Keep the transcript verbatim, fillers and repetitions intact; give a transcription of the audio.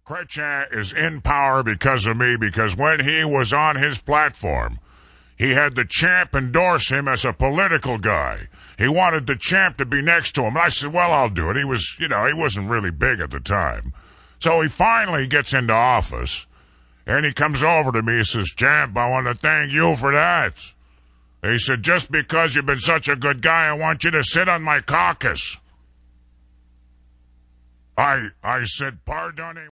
Chrétien is in power because of me, because when he was on his platform, he had the champ endorse him as a political guy. He wanted the champ to be next to him. And I said, well, I'll do it. He was, you know, he wasn't really big at the time. So he finally gets into office, and he comes over to me and says, Champ, I want to thank you for that. He said, just because you've been such a good guy, I want you to sit on my caucus. I I said, pardon.